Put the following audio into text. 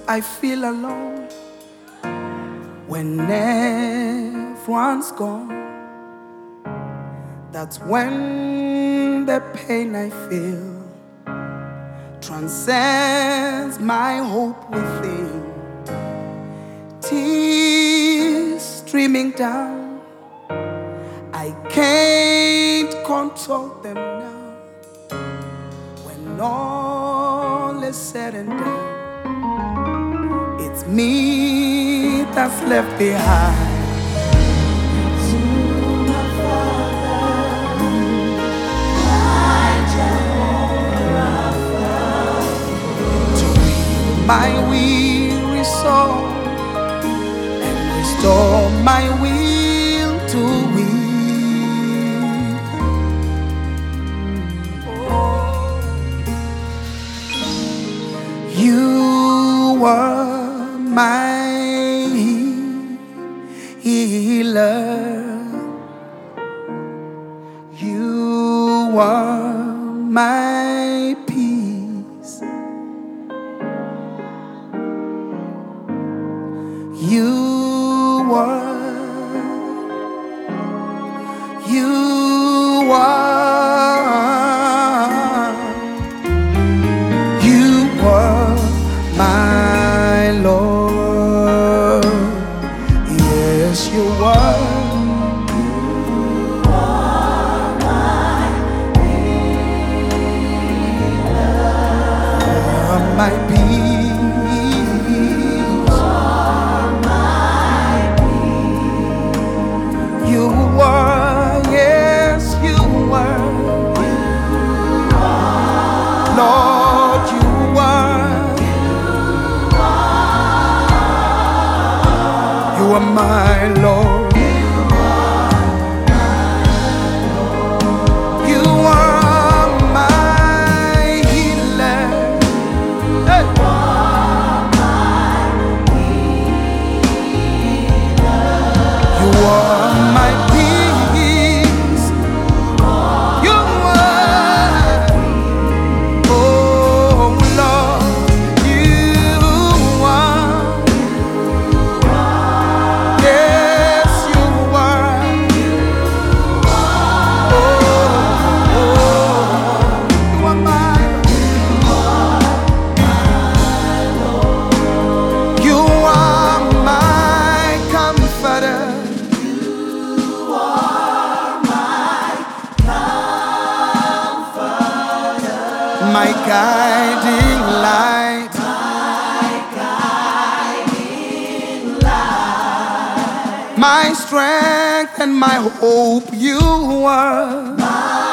I feel alone, when everyone's gone, that's when the pain I feel transcends my hope within. Tears streaming down, I can't control them now. When all is said and done, it's me that's left behind. My weary soul and restore my will to weep. Oh. You were my healer. You were my peace. You were my Lord. Yes, you were. You are my healer. You are my peace. You were, yes, you were. Lord, you were. You are my Lord. You are my healer. Hey. You are my peace. You are, oh Lord, you are. Yes, you are. Oh, you are mine. You are my comforter. My guiding light, my strength and my hope, you are.